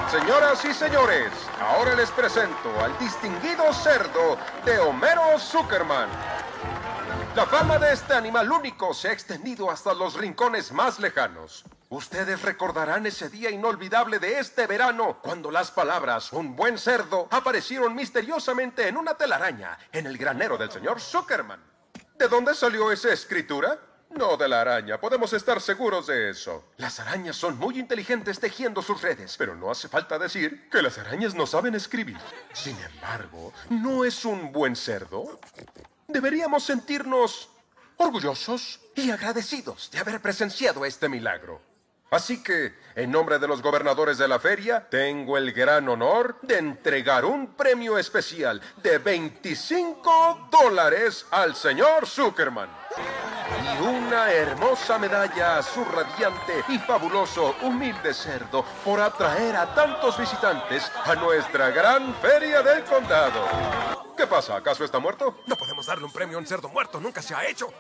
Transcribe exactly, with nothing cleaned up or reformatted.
Señoras y señores, ahora les presento al distinguido cerdo de Homero Zuckerman. La fama de este animal único se ha extendido hasta los rincones más lejanos. Ustedes recordarán ese día inolvidable de este verano, cuando las palabras "un buen cerdo" aparecieron misteriosamente en una telaraña en el granero del señor Zuckerman. ¿De dónde salió esa escritura? No de la araña, podemos estar seguros de eso. Las arañas son muy inteligentes tejiendo sus redes, pero no hace falta decir que las arañas no saben escribir. Sin embargo, ¿no es un buen cerdo? Deberíamos sentirnos orgullosos y agradecidos de haber presenciado este milagro. Así que, en nombre de los gobernadores de la feria, tengo el gran honor de entregar un premio especial de veinticinco dólares al señor Zuckerman. Y una hermosa medalla a su radiante y fabuloso humilde cerdo por atraer a tantos visitantes a nuestra gran feria del condado. ¿Qué pasa? ¿Acaso está muerto? No podemos darle un premio a un cerdo muerto, nunca se ha hecho.